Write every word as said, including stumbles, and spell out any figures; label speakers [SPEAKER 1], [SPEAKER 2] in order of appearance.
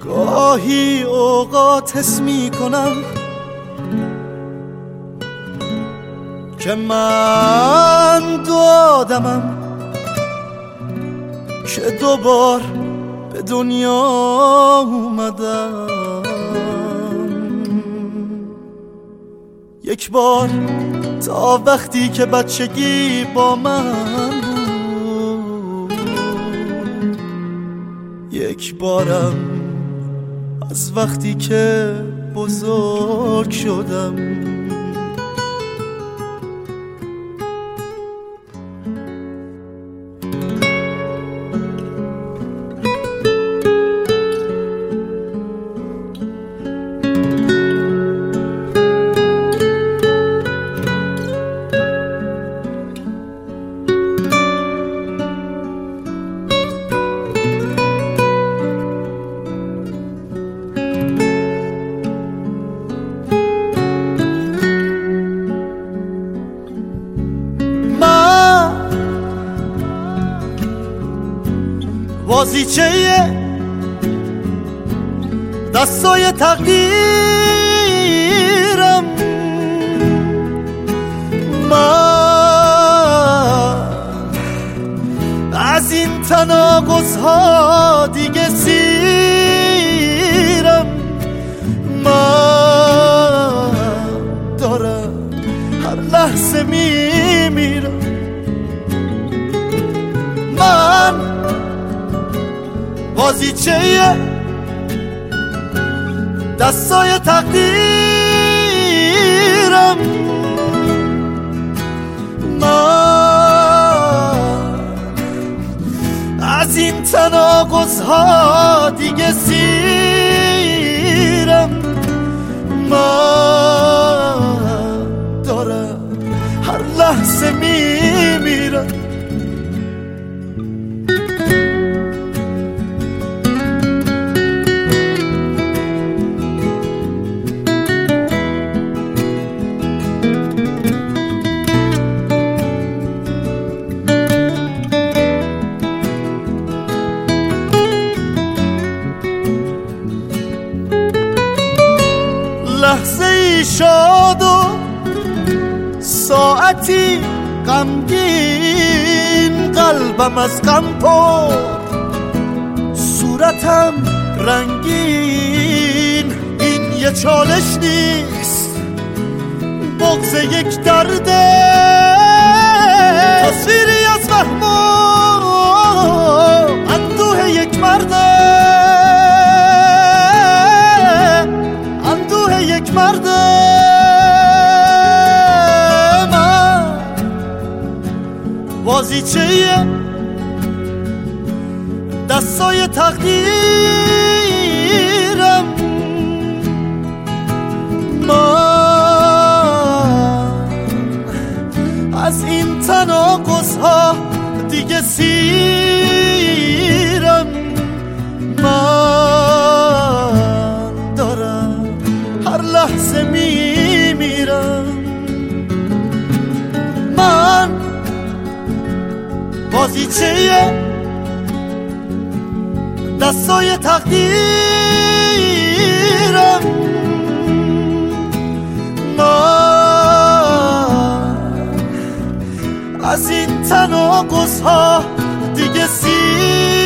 [SPEAKER 1] گاهی اوقات حس می کنم که من دو آدمم که دوبار به دنیا اومدم. یک بار تا وقتی که بچگی با من بود، یک بارم از وقتی که بزرگ شدم. بازیچه دستای تقدیرم، من از این تناقض ها دیگه سیرم. من دارم هر لحظه میمیرم. من بازیچه دستای تقدیرم، من از این تناقض ها دیگه سیرم. من دارم هر لحظه میمیرم. لحظه ای شاد و ساعتی غمگین، قلبم از غم پر، صورتم رنگین. این یه چالش نیست، بغض یک درده، تصویری از وهم و اندوه یک مرده، اندوه یک مرده. من بازیچه دستای تقدیرم، من از این تناقض ها دیگه سیرم. من دارم هر لحظه میمیرم. من بازیچه دستای تقدیرم، من از این تناقض ها دیگه سیرم.